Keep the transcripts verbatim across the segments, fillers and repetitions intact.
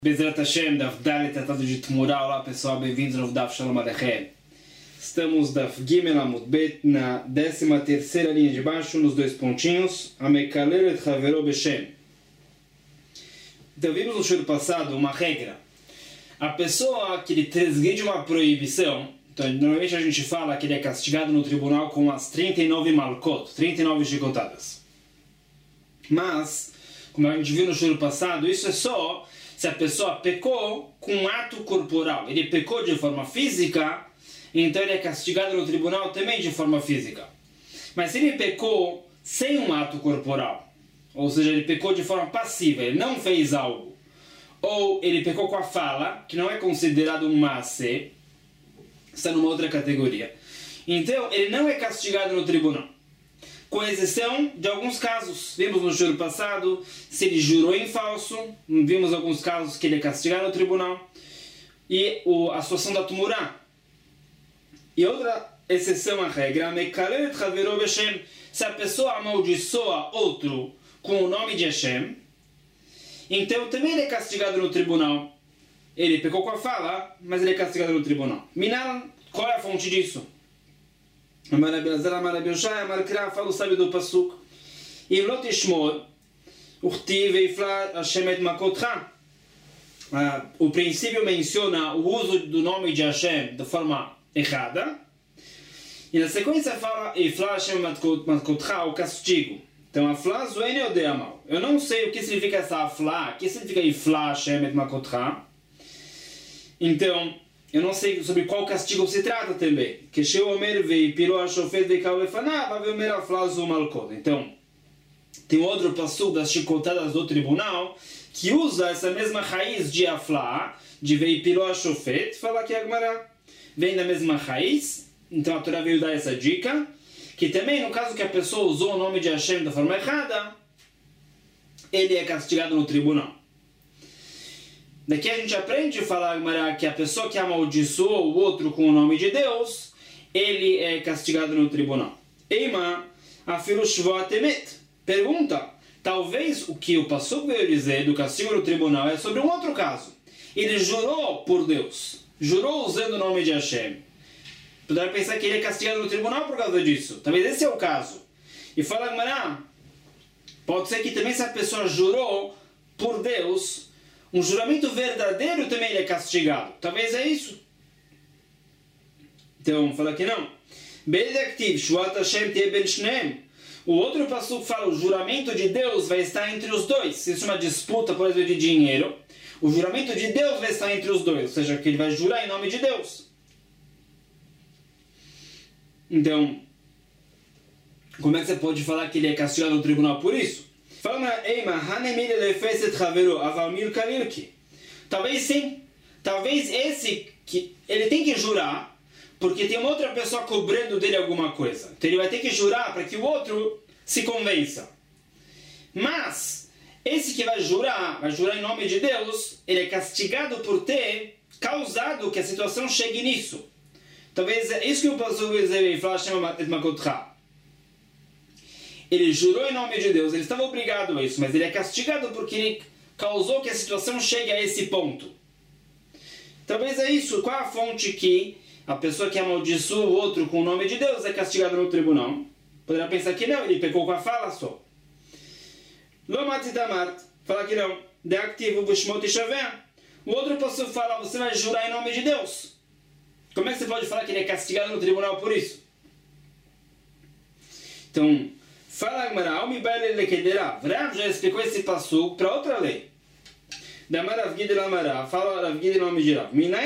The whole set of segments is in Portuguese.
Bezerra Hashem, Daf Dalet, tratado de Tmurá. Olá pessoal, bem-vindos ao Daf Shalom Aleichem. Estamos Daf Gimel Amud Bet na décima terceira linha de baixo, nos dois pontinhos. Amekalel et Havero Beshem. Então vimos no show passado uma regra. A pessoa que ele transgride uma proibição, então normalmente a gente fala que ele é castigado no tribunal com as trinta e nove malkot, trinta e nove chicotadas. Mas, como a gente viu no show passado, isso é só se a pessoa pecou com um ato corporal. Ele pecou de forma física, então ele é castigado no tribunal também de forma física. Mas se ele pecou sem um ato corporal, ou seja, ele pecou de forma passiva, ele não fez algo, ou ele pecou com a fala, que não é considerado um maaseh, está numa outra categoria. Então, ele não é castigado no tribunal. Com exceção de alguns casos. Vimos no juro passado, se ele jurou em falso, vimos alguns casos que ele é castigado no tribunal, e o, a situação da Tumurá. E outra exceção à regra, se a pessoa amaldiçoa outro com o nome de Hashem, então também ele é castigado no tribunal. Ele pecou com a fala, mas ele é castigado no tribunal. Minar, qual é a fonte disso? Amar Abelazar, Amar Abelshai, Amar Kra, fala o sábio do Pasuk. Im lo tishmor, uchtiv veifla Hashem et makotcha. O princípio menciona o uso do nome de Hashem de forma errada. E na sequência fala Ifla Hashem makotcha, o castigo. Então, afla zoene odeamal. Eu não sei o que significa essa afla, o que significa Ifla Hashem et makotcha. Então, eu não sei sobre qual castigo se trata também. Então, tem outro passo das chicotadas do tribunal que usa essa mesma raiz de afla, de veipiro a shofet, fala que a Gemara vem da mesma raiz. Então a Torá veio dar essa dica, que também no caso que a pessoa usou o nome de Hashem da forma errada, ele é castigado no tribunal. Daqui a gente aprende a falar que a pessoa que amaldiçoou o outro com o nome de Deus, ele é castigado no tribunal. Eima, afilu shvoat emet. Pergunta, talvez o que o Pasuk veio dizer do castigo no tribunal é sobre um outro caso. Ele jurou por Deus, jurou usando o nome de Hashem. Poderia pensar que ele é castigado no tribunal por causa disso. Talvez esse é o caso. E fala, pode ser que também se a pessoa jurou por Deus, um juramento verdadeiro também ele é castigado. Talvez é isso. Então, fala que não. O outro passo fala, o juramento de Deus vai estar entre os dois. Se isso é uma disputa, por exemplo, de dinheiro, o juramento de Deus vai estar entre os dois. Ou seja, que ele vai jurar em nome de Deus. Então, como é que você pode falar que ele é castigado no tribunal por isso? Talvez sim. Talvez esse que ele tem que jurar, porque tem uma outra pessoa cobrando dele alguma coisa. Então ele vai ter que jurar para que o outro se convença. Mas esse que vai jurar, vai jurar em nome de Deus, ele é castigado por ter causado que a situação chegue nisso. Talvez é isso que o pastor vai dizer, ele jurou em nome de Deus, ele estava obrigado a isso, mas ele é castigado porque ele causou que a situação chegue a esse ponto. Talvez é isso. Qual é a fonte que a pessoa que amaldiçoa o outro com o nome de Deus é castigada no tribunal? Poderia pensar que não, ele pecou com a fala só. Fala que não. O outro pastor fala, você vai jurar em nome de Deus. Como é que você pode falar que ele é castigado no tribunal por isso? Então, fala Gemara, Rav já explicou esse passo para outra lei. Da Rav Gidel Amara, fala Rav Gidel nome de Rav.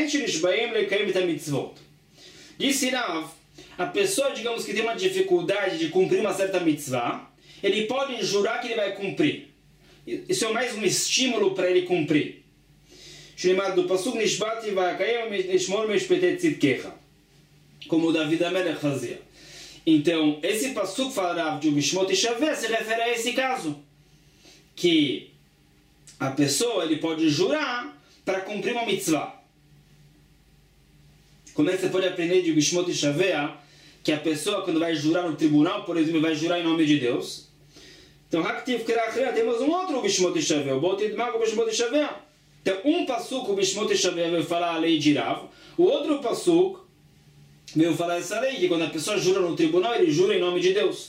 Disse Rav, a pessoa, digamos que tem uma dificuldade de cumprir uma certa mitzvah, ele pode jurar que ele vai cumprir. Isso é mais um estímulo para ele cumprir. Do Pasuk Nishbati Vakayem Nishmor Meshpetet Tzidkecha, como o David Amelech fazia. Então, esse Pasuk fala de Mishmot Ishaveh se refere a esse caso, que a pessoa ele pode jurar para cumprir uma mitzvah. Como é que você pode aprender de Mishmot Ishaveh que a pessoa, quando vai jurar no tribunal, por exemplo, vai jurar em nome de Deus? Então, temos um outro Mishmot Ishaveh, o Botid Mago Mishmot Ishaveh. Então, um passuco, o Bishmot Shaveh, veio falar a lei de Rav. O outro passuco veio falar essa lei, que quando a pessoa jura no tribunal, ele jura em nome de Deus.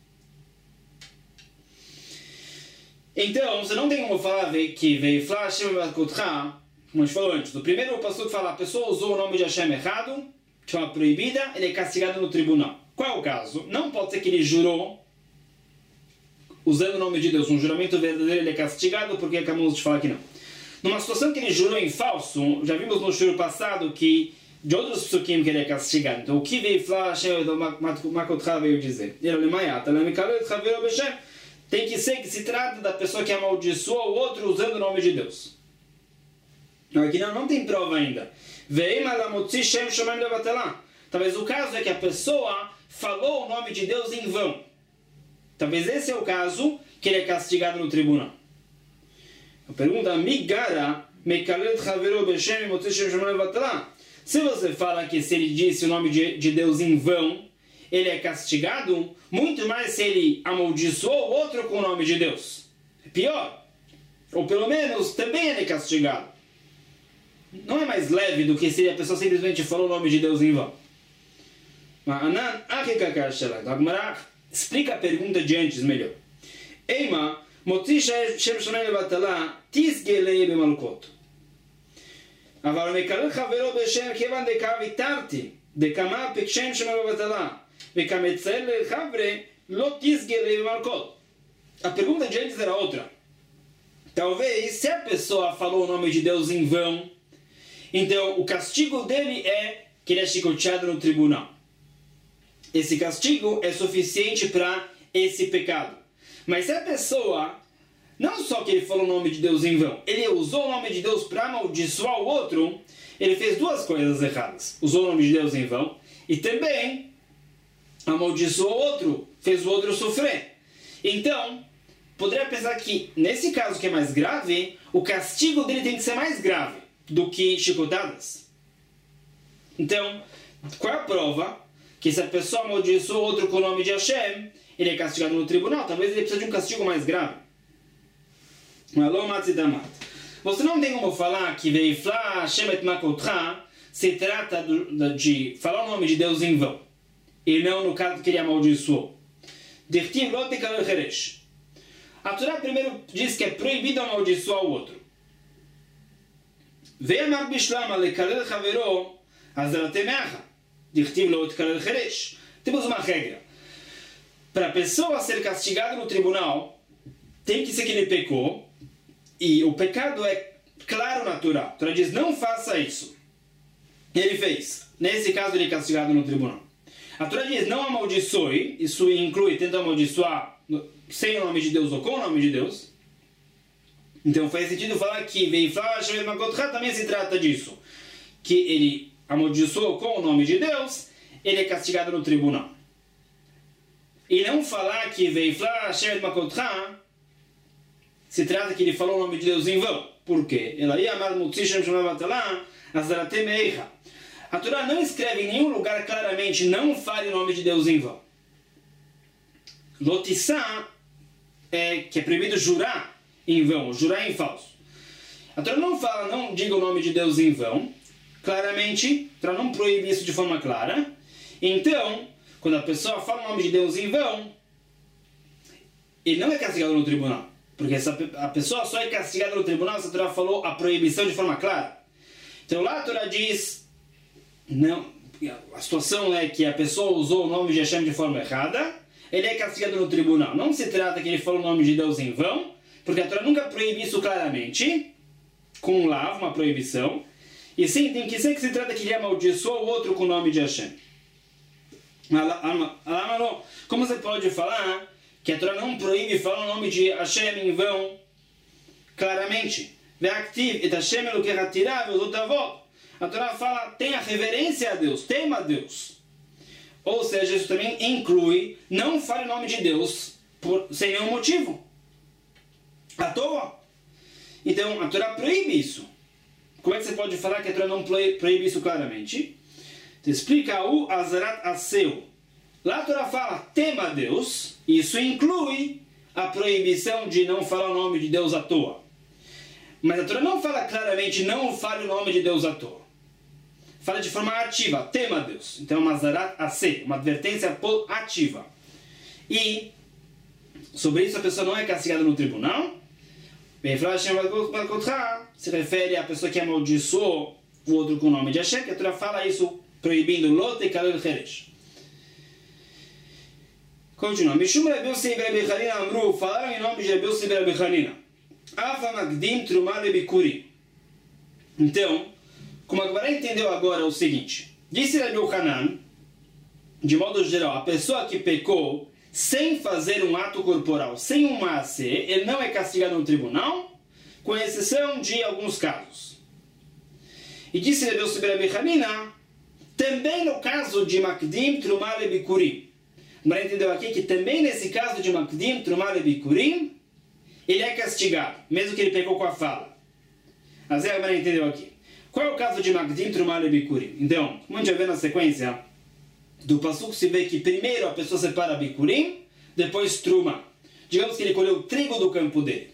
Então, você não tem como falar que veio falar Hashem Makotcha, como a gente falou antes. No primeiro passuco fala, a pessoa usou o nome de Hashem errado, de forma proibida, ele é castigado no tribunal. Qual é o caso? Não pode ser que ele jurou usando o nome de Deus, um juramento verdadeiro, ele é castigado, porque acabamos de falar que não. Numa situação que ele jurou em falso, já vimos no shur passado que de outros psukim que ele é castigado. Então, o que veio falar Hashem Makotcha veio dizer? Tem que ser que se trata da pessoa que amaldiçoa o outro usando o nome de Deus. Aqui não, não tem prova ainda. Talvez o caso é que a pessoa falou o nome de Deus em vão. Talvez esse é o caso que ele é castigado no tribunal. A pergunta, Migara, se você fala que se ele disse o nome de, de Deus em vão, ele é castigado, muito mais se ele amaldiçoou o outro com o nome de Deus. É pior. Ou pelo menos, também ele é castigado. Não é mais leve do que se a pessoa simplesmente falou o nome de Deus em vão. Explica a pergunta de antes melhor. Eima, motzi shem shonei levatala, tisgelei bemalkot. Aval mekalel chavero beshem kevan deka vitarti, dekama pekshem shonei levatala, vekametzel chavre lo tisgelei bemalkot. A pergunta de antes era outra. Talvez, se a pessoa falou o nome de Deus em vão, então o castigo dele é que ele é chicoteado no tribunal. Esse castigo é suficiente para esse pecado. Mas se a pessoa, não só que ele falou o nome de Deus em vão, ele usou o nome de Deus para amaldiçoar o outro, ele fez duas coisas erradas. Usou o nome de Deus em vão e também amaldiçoou o outro, fez o outro sofrer. Então, poderia pensar que, nesse caso que é mais grave, o castigo dele tem que ser mais grave do que chicotadas. Então, qual é a prova? Que se a pessoa amaldiçoou outro com o nome de Hashem, ele é castigado no tribunal. Talvez ele precise de um castigo mais grave. Você não tem como falar que Veifla Hashem et Makotcha se trata de falar o nome de Deus em vão, e não no caso que ele amaldiçoou. Dirtiv lo tekalel cheresh. A Torá primeiro diz que é proibido amaldiçoar o outro. Ve'amar bishlama lekalel chavero azaratemecha. Temos uma regra. Para a pessoa ser castigada no tribunal, tem que ser que ele pecou, e o pecado é claro natural. A Torá diz, não faça isso. Ele fez. Nesse caso, ele é castigado no tribunal. A Torá diz, não amaldiçoe. Isso inclui, tenta amaldiçoar sem o nome de Deus ou com o nome de Deus. Então faz sentido falar que Veifla Hashem Makotcha também se trata disso. Que ele amaldiçoou com o nome de Deus, ele é castigado no tribunal. E não falar que Veifla Hashem Makotcha se trata que ele falou o nome de Deus em vão. Por quê? A Torá não escreve em nenhum lugar claramente não fale o nome de Deus em vão. Lotissá é que é proibido jurar em vão, jurar em falso. A Torá não fala, não diga o nome de Deus em vão, claramente, para não proibir isso de forma clara. Então, quando a pessoa fala o nome de Deus em vão, ele não é castigado no tribunal. Porque essa, a pessoa só é castigada no tribunal se a Torá falou a proibição de forma clara. Então lá a Torá diz, não, a situação é que a pessoa usou o nome de Hashem de forma errada, ele é castigado no tribunal. Não se trata que ele falou o nome de Deus em vão, porque a Torá nunca proíbe isso claramente, com um lav, uma proibição. E sim, tem que ser que se trata que ele amaldiçoou o outro com o nome de Hashem. Como você pode falar que a Torá não proíbe falar o nome de Hashem em vão claramente? A Torá fala, tenha reverência a Deus, tema a Deus. Ou seja, isso também inclui, não fale o nome de Deus por, sem nenhum motivo. À toa. Então, a Torá proíbe isso. Como é que você pode falar que a Torá não proíbe isso claramente? Então, explica o Azarat Aseu. Lá a Torá fala, tema a Deus. Isso inclui a proibição de não falar o nome de Deus à toa. Mas a Torá não fala claramente, não fale o nome de Deus à toa. Fala de forma ativa, tema a Deus. Então é uma zarat aseh, uma advertência ativa. E sobre isso a pessoa não é castigada no tribunal. Se refere à pessoa que amaldiçoou o outro com o nome de Hashem, que a Torá fala isso proibindo Lot e Kalel Heresh. Continua. Mishum Rabi Yossi e Rabi Hanina Amru, falaram em nome de Rabi Yossi e Rabi Hanina. Ava Magdim Trumah Lebikurim. Então, como a Gemara entendeu agora é o seguinte. Disse Rabi Yohanan, de modo geral, a pessoa que pecou sem fazer um ato corporal, sem um maase, ele não é castigado no tribunal, com exceção de alguns casos. E disse Rabi Yossi e Rabi Hanina, também no caso de Magdim Trumah Lebikurim. Mas entendeu aqui que também nesse caso de Magdim Trumah Lebikurim, ele é castigado, mesmo que ele pecou com a fala. Mas é, agora entendeu aqui. Qual é o caso de Magdim Trumah Lebikurim? Então, como a gente vai ver na sequência, do Passuco se vê que primeiro a pessoa separa Bikurim, depois Trumah. Digamos que ele colheu o trigo do campo dele.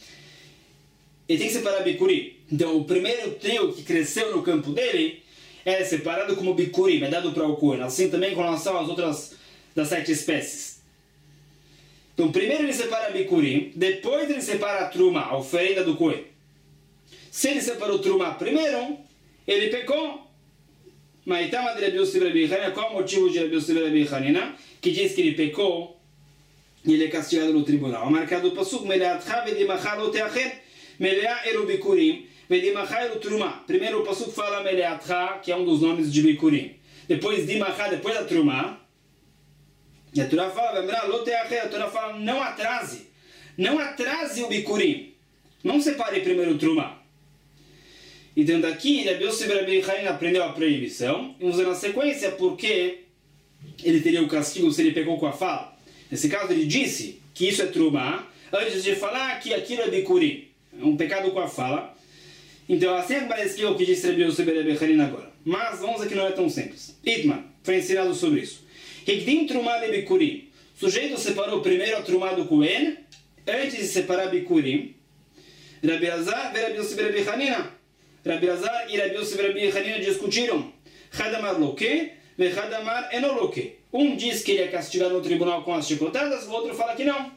Ele tem que separar Bikurim. Então, o primeiro trigo que cresceu no campo dele é separado como Bikurim, é dado para o Kohen. Assim também com relação às outras das sete espécies. Então, primeiro ele separa Bikurim, depois ele separa a Trumah, a oferenda do Kohen. Se ele separou Trumah primeiro, ele pecou. Mas então, qual o motivo de Rabi Yossi e Rabi Hanina, que diz que ele pecou e ele é castigado no tribunal? Marcado o Pasuk, Meleatcha vedimachar lo teachet, melea eru Bikurim, vedimachar eru Trumah. Primeiro o Pasuk fala Meleatcha, que é um dos nomes de Bikurim. Depois Dimachar, depois a Trumah. E a Torá fala, a Torá fala, não atrase, não atrase o Bikurim, não separe primeiro o Trumah. Então daqui, Rabi Yossi e Rabi Hanina aprendeu a proibição, e vamos ver na sequência porque ele teria o castigo se ele pecou com a fala. Nesse caso ele disse que isso é Trumah, antes de falar que aquilo é Bikurim, é um pecado com a fala. Então assim parece o que disse Rabi Yossi e Rabi Hanina agora. Mas vamos ver que não é tão simples. Itman foi ensinado sobre isso. Hekdim Trumah Lebikurim. O sujeito separou primeiro a Trumah do Kohen, antes de separar Bikurim. Rabi Azar e Rabi Yossi e Rabi Hanina. Rabi Azar e Rabi Yossi e Rabi Hanina discutiram. Hadamar loke, ve Hadamar enoloke. Um diz que ele é castigado no tribunal com as chicotadas, o outro fala que não.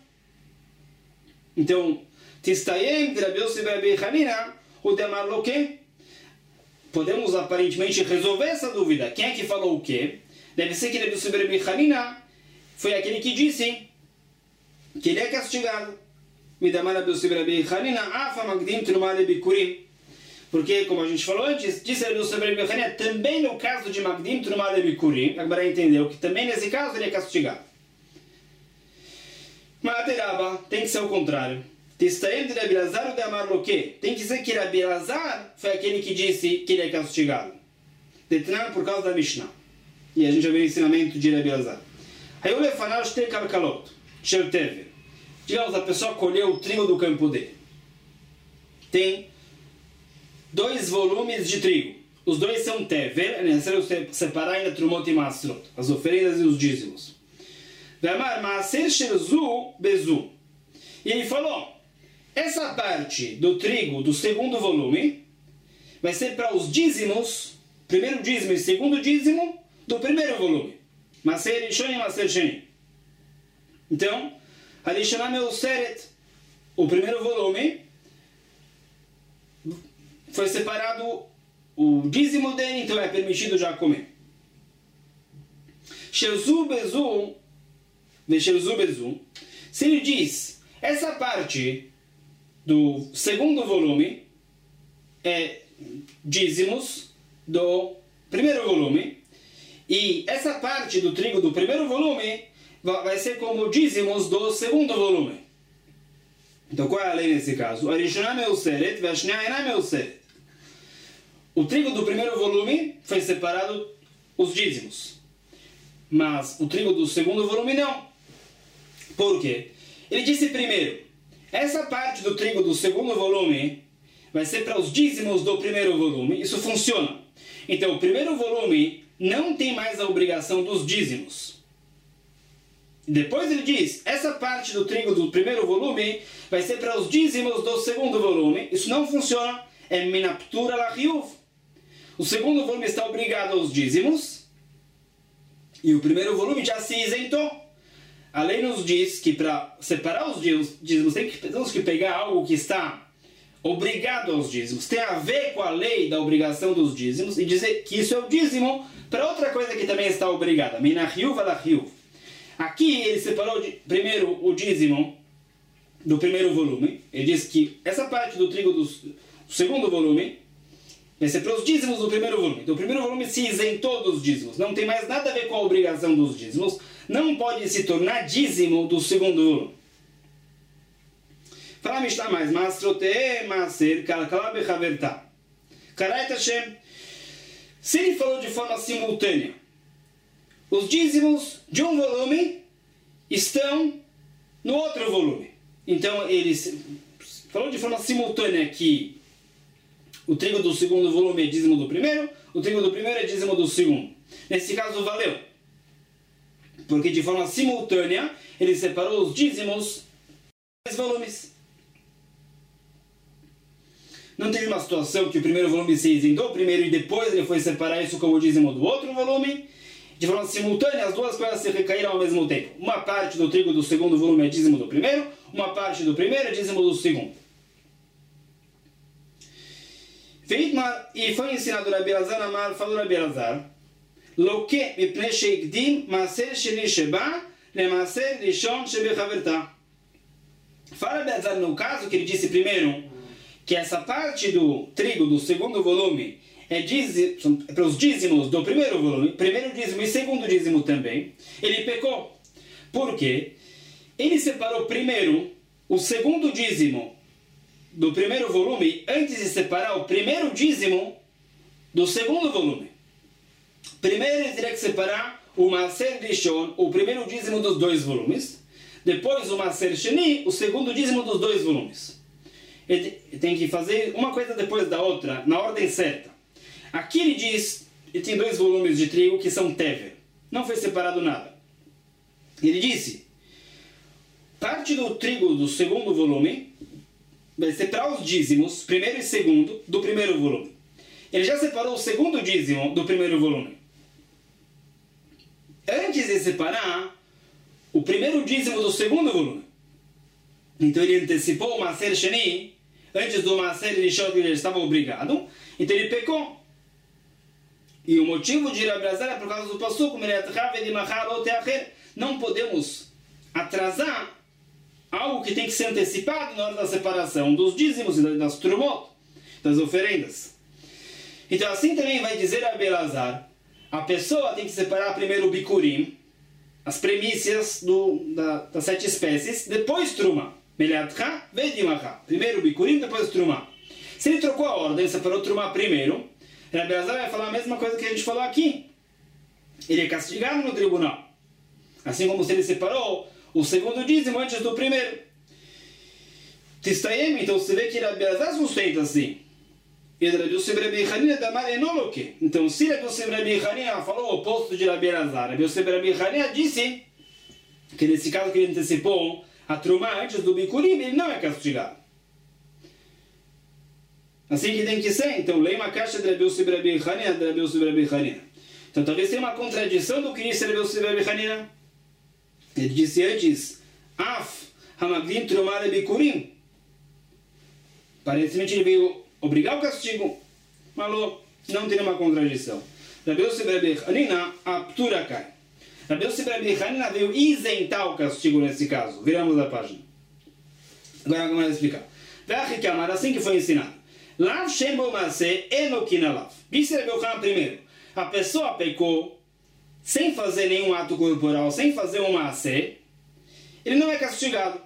Então, Tistayem de Rabi Yossi e Rabi Hanina, o Damar loke. Podemos aparentemente resolver essa dúvida. Quem é que falou o quê? Deve ser que Rabi Yossi e Rabi Hanina foi aquele que disse que ele é castigado. Midamar Rabi Yossi e Rabi Hanina, afa magdim trumah lebikurim. Porque, como a gente falou antes, disse Rabi Yossi e Rabi Hanina, também no caso de magdim trumah lebikurim, agora entendeu que também nesse caso ele é castigado. Mas Ateraba tem que ser o contrário. Testaim de Rabi Lazar ou de Amar Loque. Tem que ser que Rabi Lazar foi aquele que disse que ele é castigado. Detran por causa da Mishnah. E a gente já vê o ensinamento de Rabi Lazar. Aí eu lefanar os três calcalot. Sheltever. Digamos, a pessoa colheu o trigo do campo dele. Tem dois volumes de trigo. Os dois são tever. É necessário separar ainda trumot e masrot. As oferendas e os dízimos. Vamar maaser sherzu bezu. E ele falou, essa parte do trigo do segundo volume vai ser para os dízimos, primeiro dízimo e segundo dízimo, do primeiro volume. Maser Rishon e Maser Sheni. Então, a Rishonah Meuseret, o primeiro volume, foi separado o dízimo dele, então é permitido já comer. Sherzu Bezu, Vesherzu Bezu, se ele diz, essa parte do segundo volume é dízimos do primeiro volume, e essa parte do trigo do primeiro volume vai ser como dízimos do segundo volume. Então qual é a lei nesse caso? O trigo do primeiro volume foi separado os dízimos, mas o trigo do segundo volume não. Por quê? Ele disse primeiro, essa parte do trigo do segundo volume vai ser para os dízimos do primeiro volume. Isso funciona. Então, o primeiro volume não tem mais a obrigação dos dízimos. Depois ele diz, essa parte do trigo do primeiro volume vai ser para os dízimos do segundo volume. Isso não funciona. É minaptura la riuv. O segundo volume está obrigado aos dízimos. E o primeiro volume já se isentou. A lei nos diz que para separar os dízimos tem que, temos que pegar algo que está obrigado aos dízimos. Tem a ver com a lei da obrigação dos dízimos e dizer que isso é o dízimo para outra coisa que também está obrigada. Mina riuv la riuv. Aqui ele separou de, primeiro o dízimo do primeiro volume. Ele diz que essa parte do trigo do, do segundo volume vai ser para os dízimos do primeiro volume. Então o primeiro volume se isentou dos dízimos. Não tem mais nada a ver com a obrigação dos dízimos. Não pode se tornar dízimo do segundo volume. Fala Mishnah mais. Masrote maser kalkala bechaverta. Karait Hashem. Se ele falou de forma simultânea, os dízimos de um volume estão no outro volume. Então ele falou de forma simultânea que o trigo do segundo volume é dízimo do primeiro, o trigo do primeiro é dízimo do segundo. Nesse caso valeu. Porque de forma simultânea ele separou os dízimos dos volumes. Não teve uma situação que o primeiro volume se isentou primeiro e depois ele foi separar isso como dízimo do outro volume. De forma simultânea, as duas coisas se recaíram ao mesmo tempo. Uma parte do trigo do segundo volume é dízimo do primeiro, uma parte do primeiro é dízimo do segundo. E foi ensinado Rabi Elazar Amar, falou Rabi Elazar, Loke mipnei sheikdim maser sheni sheba lemaser rishon shebechaverta. Fala Rabi Elazar no caso que ele disse primeiro que essa parte do trigo do segundo volume é, dízimo, é para os dízimos do primeiro volume, primeiro dízimo e segundo dízimo também. Ele pecou. Por quê? Ele separou primeiro o segundo dízimo do primeiro volume antes de separar o primeiro dízimo do segundo volume. Primeiro ele teria que separar o Maser Rishon, o primeiro dízimo dos dois volumes. Depois o Maser Sheni, o segundo dízimo dos dois volumes. Ele tem que fazer uma coisa depois da outra, na ordem certa. Aqui ele diz, ele tem dois volumes de trigo que são tever. Não foi separado nada. Ele disse, parte do trigo do segundo volume vai ser para os dízimos, primeiro e segundo, do primeiro volume. Ele já separou o segundo dízimo do primeiro volume. Antes de separar o primeiro dízimo do segundo volume. Então ele antecipou o Maser Sheni, antes do Maser Rishon que ele estava obrigado. Então ele pecou. E o motivo de Rabi Elazar é por causa do passuco, não podemos atrasar algo que tem que ser antecipado na hora da separação dos dízimos e das trumot, das oferendas. Então assim também vai dizer Rabi Elazar, a pessoa tem que separar primeiro o bikurim, as premissas do, da, das sete espécies, depois truma. Primeiro o bikurim, depois truma. Se ele trocou a ordem, separou truma primeiro, Rabi Elazar vai falar a mesma coisa que a gente falou aqui. Ele é castigado no tribunal. Assim como se ele separou o segundo dízimo antes do primeiro. Tistayem, então você vê que Rabi Elazar sustenta assim. E Rabi Yosef Rabi Hanina damar enoloke. Então se Rabi Yosef Rabi Hanina falou o oposto de Rabi Elazar, Rabi Yosef Rabi Hanina disse que nesse caso que ele antecipou a truma antes do bikurim, ele não é castigado. Assim que tem que ser. Então, leia uma caixa de Rabi Yosef Rabi Hanina, de Rabi Yosef Rabi Hanina. Então, talvez tenha uma contradição do que disse Rabi Yosef Rabi Hanina. Ele disse antes, Af hamagdim truma lebikurim. Aparentemente ele veio obrigar o castigo. Malô, não tem uma contradição. Rabi Yosef Rabi Hanina, aptura cai. Rabi Yosef Rabi Hanina veio isentar o castigo nesse caso. Viramos a página. Agora vamos explicar. Assim que foi ensinado. Lav Shem Bo Maaseh Enokin Alav. Disse Rabi Yochanan primeiro. A pessoa pecou sem fazer nenhum ato corporal, sem fazer um Maaseh, ele não é castigado.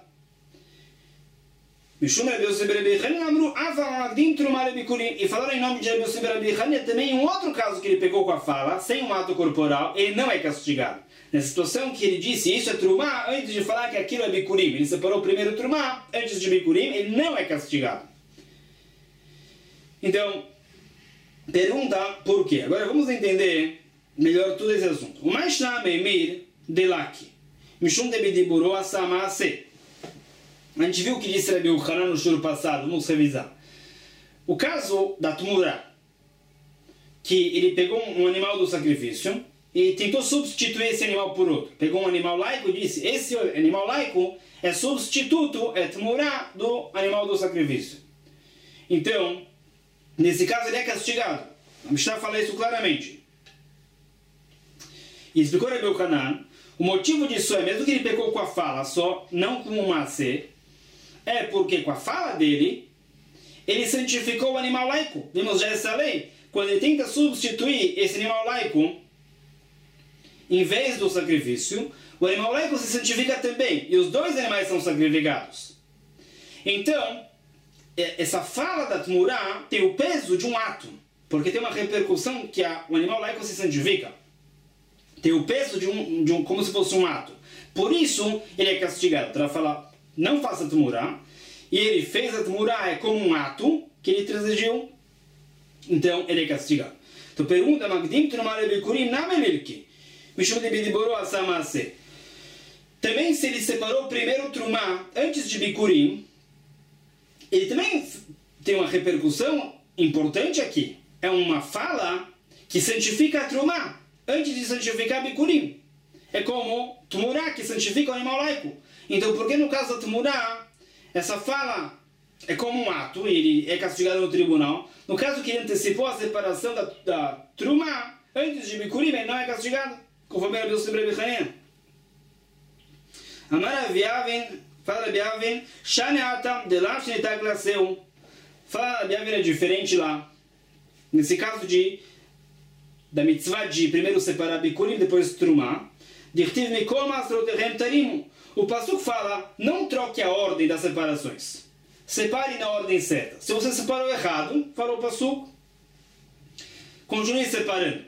Mishum Rabi Yosef Rabi Hanina amru Ava Magdim Truma lebikurim. E falaram em nome de Rabi Yosef Rabi Hanina também um outro caso que ele pecou com a fala, sem um ato corporal, ele não é castigado. Nessa situação que ele disse, isso é Truma, antes de falar que aquilo é bikurim. Ele separou primeiro Truma, antes de bikurim, ele não é castigado. Então, pergunta por quê? Agora vamos entender melhor todo esse assunto. O Maishna Meimir Delaki. Mishum de Bidiburo Asamase. A gente viu o que disse Rabi Yochanan no shur passado, vamos revisar. O caso da Tmura, que ele pegou um animal do sacrifício e tentou substituir esse animal por outro. Pegou um animal laico e disse, esse animal laico é substituto, é Tmura do animal do sacrifício. Então, nesse caso ele é castigado. A Mishnah fala isso claramente. E explicou Rabi Yochanan, o motivo disso é, mesmo que ele pegou com a fala só, não com um macê, é porque com a fala dele, ele santificou o animal laico. Vimos já essa lei. Quando ele tenta substituir esse animal laico, em vez do sacrifício, o animal laico se santifica também. E os dois animais são sacrificados. Então, essa fala da Tmurá tem o peso de um ato. Porque tem uma repercussão que a, o animal laico se santifica. Tem o peso de um, de um, como se fosse um ato. Por isso, ele é castigado. Para falar, não faça Tmurá. E ele fez a Tmurá, é como um ato que ele transigiu. Então, ele é castigado. Então, pergunta, Magdim Trumar Bikurim Namelilki. Mishum de Bidiboro Asamase. Também, se ele separou primeiro Trumá antes de Bikurim, ele também tem uma repercussão importante aqui. É uma fala que santifica a Trumá antes de santificar Bikurim. É como Tmurá, que santifica o animal laico. Então, por que no caso da Tmurá, essa fala é como um ato, e ele é castigado no tribunal. No caso que ele antecipou a separação da, da Trumá antes de Bikurim, ele não é castigado, conforme Rabi Yosef Rabi Hanina. Amar Rabiavin, fala Rabiavin, Shane Atam, de lá Shnitag Laseu. Fala Rabiavin é diferente lá. Nesse caso de da mitzvah de primeiro separar Bikurim, depois Trumá. Dirtiv Mikol Masroterem Tarimu. O Pasuk fala, não troque a ordem das separações. Separe na ordem certa. Se você separou errado, falou o Pasuk, continue separando.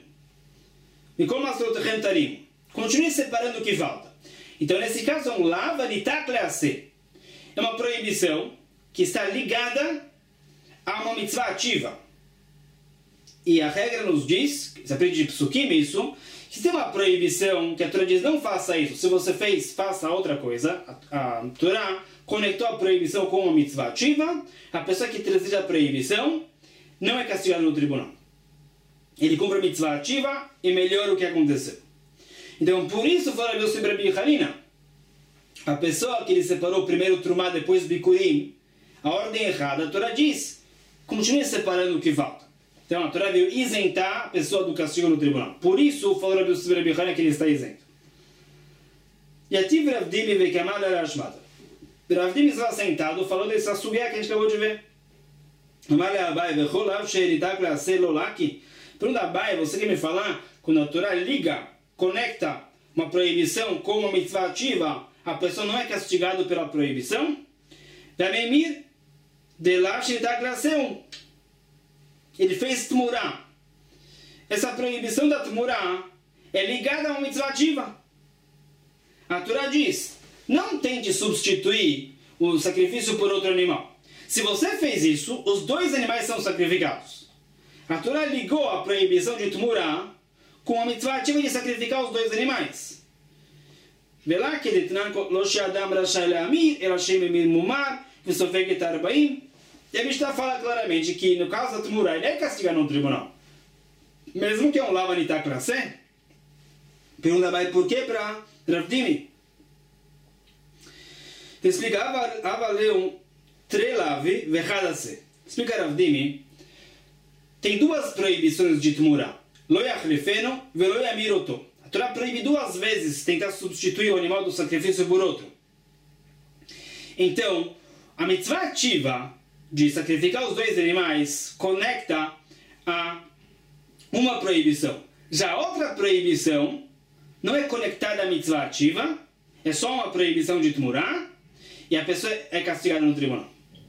Continue separando o que falta. Então, nesse caso, é um lava nitak lease. É uma proibição que está ligada a uma mitzvah ativa. E a regra nos diz, se aprende de Psukim isso, que tem uma proibição que a Torá diz, não faça isso. Se você fez, faça outra coisa. A, a Torá conectou a proibição com uma mitzvah ativa. A pessoa que transgride a proibição não é castigada no tribunal. Ele cumpre a mitzvah ativa e melhora o que aconteceu. Então, por isso, fala Rabi Yosef Rabi Hanina, a pessoa que ele separou primeiro Trumá, depois Bikurim, a ordem errada, a Torá diz, continue separando o que falta. Então, a Torá veio isentar a pessoa do castigo no tribunal. Por isso, falou Rabi Yosef Rabi Hanina que ele está isento. E a Tiv Rav Dimi ve'kamal al-Ashmata. Rav Dimi estava sentado, falou dessa sugueia que a gente acabou de ver. Amar Abai ve'cholav she'eritak le'aseh lo laki. Pergunta Abai, você quer me falar, quando a Torá liga, conecta uma proibição com uma mitzvah ativa, a pessoa não é castigada pela proibição? Ve'memir de lá she'eritak le'aseh. Ele fez Tmurá. Essa proibição da Tmurá é ligada a uma mitzvah ativa. A Torá diz, não tente substituir o sacrifício por outro animal. Se você fez isso, os dois animais são sacrificados. A Torá ligou a proibição de Tmurá com a mitzvah ativa de sacrificar os dois animais. Velá que detnan lo she'adam rashai le'amir, el Hashem emir mumar, v'sofek et arbaim. E a Mishnah fala claramente que, no caso da Tmurá, ele é castigado no tribunal. Mesmo que é um lava nitak laseh. Pergunta vai por quê para Rav Dimi? Explica, avaleu trelave vechadase. Explica Rav Dimi, tem duas proibições de Tmurá. Lo yachlifeno ve lo yamiroto. A Torá proíbe duas vezes tentar substituir o animal do sacrifício por outro. Então, a mitzvah ativa de sacrificar os dois animais conecta a uma proibição. Já a outra proibição não é conectada à mitzvah ativa, é só uma proibição de Tmurá, e a pessoa é castigada no tribunal.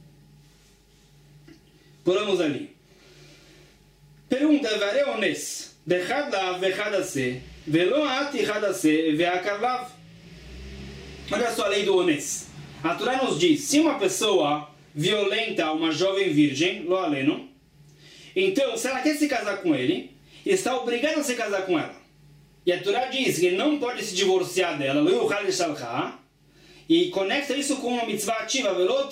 Pulamos ali. Pergunta, Vareones, Dechad lav vechad aseh, velo at ichad aseh, ve'akar lav. Olha só a lei do Ones. A Torá nos diz, se uma pessoa violenta uma jovem virgem, lo aleno, então, se ela quer se casar com ele, está obrigada a se casar com ela. e a Torá diz que ele não pode se divorciar dela, e conecta isso com uma mitzvah ativa,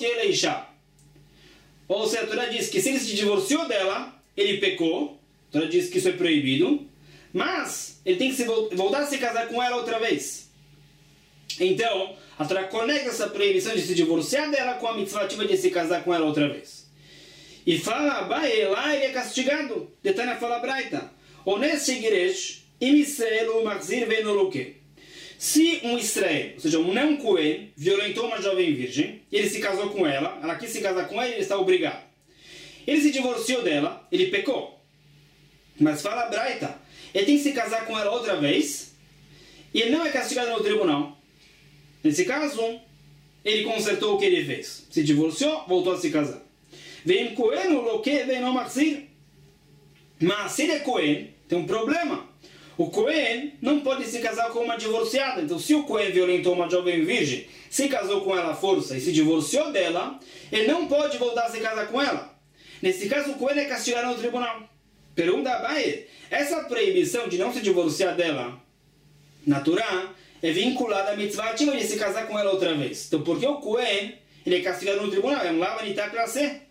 ou seja, a Torá diz que se ele se divorciou dela, ele pecou, a Torá diz que isso é proibido, mas ele tem que se voltar a se casar com ela outra vez. Então, a Torá conecta essa proibição de se divorciar dela com a mitzvah ativa de se casar com ela outra vez. E fala, Abaye, lá ele é castigado. Detana fala Braita. Ones Shigiresh, im Israel o Machzir Venoloke. Se um Israel, ou seja, um não Cohen, violentou uma jovem virgem, ele se casou com ela, ela quis se casar com ele, ele está obrigado. Ele se divorciou dela, ele pecou. Mas fala Braita, ele tem que se casar com ela outra vez, e ele não é castigado no tribunal. Nesse caso, ele consertou o que ele fez. Se divorciou, voltou a se casar. Vem Cohen, o Loque, vem no Machzir. Mas se ele é Cohen, tem um problema. O Cohen não pode se casar com uma divorciada. Então, se o Cohen violentou uma jovem virgem, se casou com ela à força e se divorciou dela, ele não pode voltar a se casar com ela. Nesse caso, o Cohen é castigado no tribunal. Pergunta a Abaye, essa proibição de não se divorciar dela, na Torá, é vinculada à mitzvah ativa de se casar com ela outra vez. Então, porque o Cohen, ele é castigado no tribunal, é um lava nitá classe.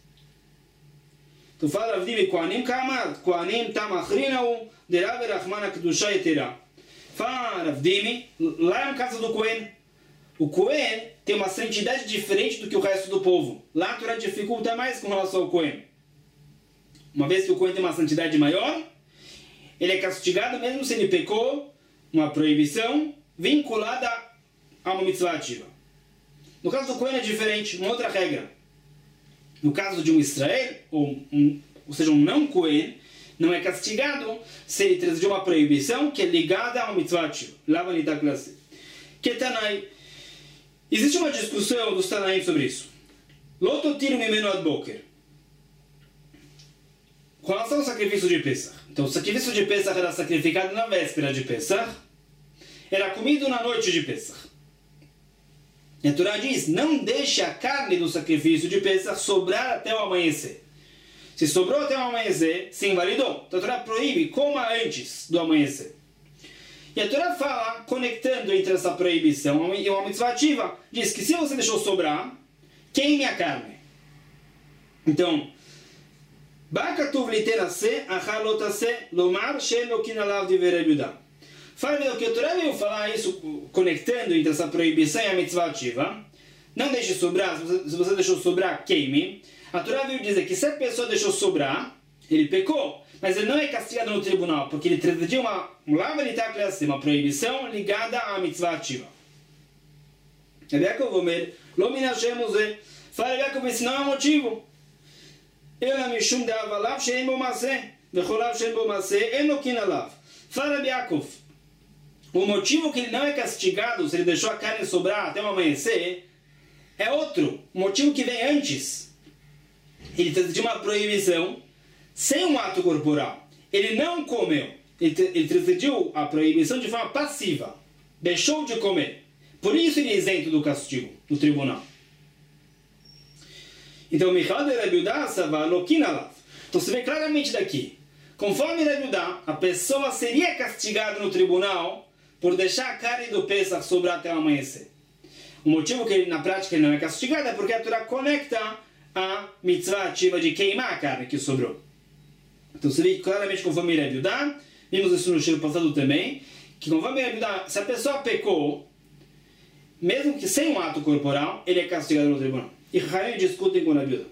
Tu fala, Ravdimi, Kohanim kamad, Kohanim tamachrinau, derav rachmana kedusha yetera. Fala, Ravdimi, lá é um caso do Cohen. O Cohen tem uma santidade diferente do que o resto do povo. Lá a Torá dificulta mais com relação ao Cohen. Uma vez que o Cohen tem uma santidade maior, ele é castigado mesmo se ele pecou, uma proibição vinculada a uma mitzvah ativa. No caso do Cohen é diferente, uma outra regra. No caso de um Israel, ou, um, ou seja, um não Cohen, não é castigado se ele transgrediu uma proibição que é ligada a uma mitzvah ativa. Lava nitá classe. Ketanai. Existe uma discussão dos Tanaim sobre isso. Lototir mimeno ad boker. Com relação ao sacrifício de Pesach. Então, o sacrifício de Pesach era sacrificado na véspera de Pesach, era comido na noite de Pesach. E a Torá diz, não deixe a carne do sacrifício de Pesach sobrar até o amanhecer. Se sobrou até o amanhecer, se invalidou. Então a Torá proíbe, coma antes do amanhecer. E a Torá fala, conectando entre essa proibição e uma mitzvah ativa, diz que se você deixou sobrar, queime a carne. Então, Bakatuv literase, achalotase, lomar, sheno kinalav de verebudá. Fala que a Torá veio falar isso, conectando entre essa proibição e a mitzvah ativa. Não deixe sobrar, se você, se você deixou sobrar, queime. A Torá veio dizer que se a pessoa deixou sobrar, ele pecou. Mas ele não é castigado no tribunal, porque ele transgrediu uma, uma proibição ligada à mitzvah ativa. Fala Yaakov, esse não é o motivo. Fala Yaakov, o motivo que ele não é castigado se ele deixou a carne sobrar até o amanhecer é outro, o motivo que vem antes. Ele transgrediu uma proibição sem um ato corporal. Ele não comeu. Ele, ele transgrediu a proibição de forma passiva. Deixou de comer. Por isso ele é isento do castigo, do tribunal. Então, Michal de Rebiudá, Savalokinalav. Então, você vê claramente daqui. Conforme Rebiudá, a pessoa seria castigada no tribunal por deixar a carne do Pesach sobrar até o amanhecer. O motivo que ele, na prática ele não é castigado é porque a Torá conecta a mitzvah ativa de queimar a carne que sobrou. Então você vê claramente conforme Rebiudá, vimos isso no cheiro passado também, que conforme Rebiudá, se a pessoa pecou, mesmo que sem um ato corporal, ele é castigado no tribunal. E Harim discutem com Rebiudá.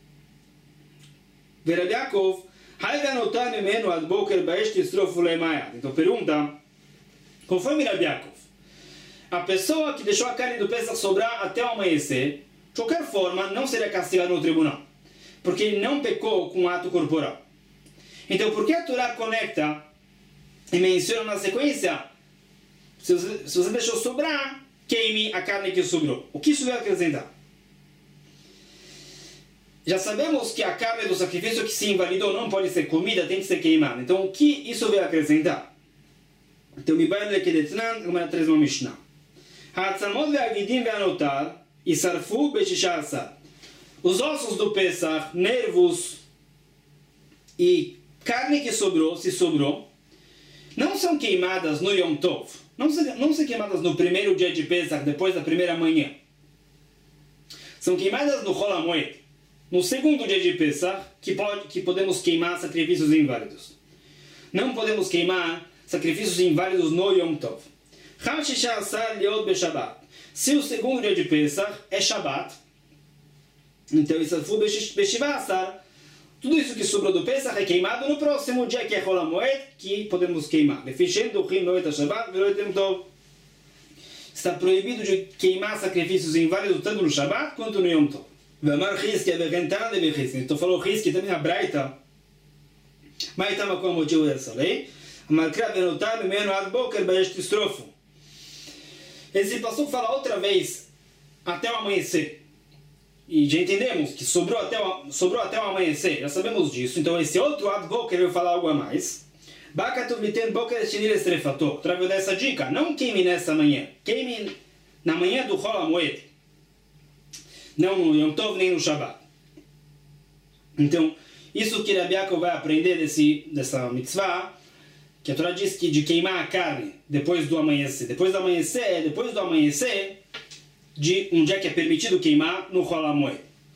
Verabiakov, então pergunta, conforme Rebiakov, a pessoa que deixou a carne do Pesach sobrar até o amanhecer, de qualquer forma, não seria castigado no tribunal, porque ele não pecou com um ato corporal. Então, por que a Torá conecta e menciona na sequência, se você, se você deixou sobrar, queime a carne que sobrou? O que isso vai acrescentar? Já sabemos que a carne do sacrifício que se invalidou não pode ser comida, tem que ser queimada. Então, o que isso vai acrescentar? Então, me vai ler que detran, como ela traz uma Mishnah. Ha'atzamot ve'agidim ve'anotar isarfu be'shisha asar. Os ossos do Pesach, nervos e carne que sobrou, se sobrou, não são queimadas no Yom Tov, não são, não são queimadas no primeiro dia de Pesach, depois da primeira manhã. São queimadas no Chol HaMoed, no segundo dia de Pesach, que, pode, que podemos queimar sacrifícios inválidos. Não podemos queimar sacrifícios inválidos no Yom Tov. Se o segundo dia de Pesach é Shabbat, então isso foi Beshivasar, tudo isso que sobrou do Pesach é queimado no próximo dia, que é Chol HaMoed, que podemos queimar. Está proibido de queimar sacrifícios inválidos tanto no Shabbat quanto no Yom Tov. Então falou Rizki também na Braita, mas estava com o motivo dessa lei. Esse passuco fala outra vez até o amanhecer. E já entendemos que sobrou até o, sobrou até o amanhecer, já sabemos disso. Então esse outro ad boker eu vou falar algo a mais. Trago dessa dica, não queime nessa manhã, queime na manhã do Chol HaMoed, não no Yom Tov nem no Shabbat. Então, isso que Rabi Yaakov vai aprender desse, dessa mitzvah, que a Torá diz que de queimar a carne depois do amanhecer. Depois do amanhecer, depois do amanhecer, de um dia que é permitido queimar no Chol HaMoed.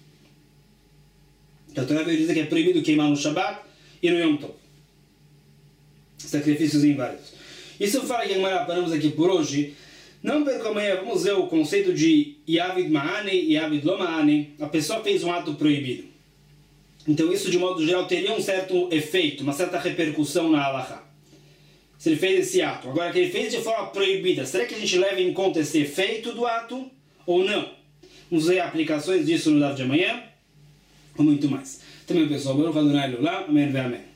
A Torá vai dizer que é proibido queimar no Shabbat e no Yom Tov. Sacrifícios inválidos. Isso fala que agora paramos aqui por hoje. Não perca amanhã, vamos ver o conceito de Yavid Ma'ane e Yavid Lo Ma'ane. A pessoa fez um ato proibido. Então isso de modo geral teria um certo efeito, uma certa repercussão na halakha. Se ele fez esse ato. Agora que ele fez de forma proibida, será que a gente leva em conta esse efeito do ato ou não? Vamos ver aplicações disso no daf de amanhã. Ou muito mais. Também pessoal, Baruch Adonai Leolam. Amém ve amém.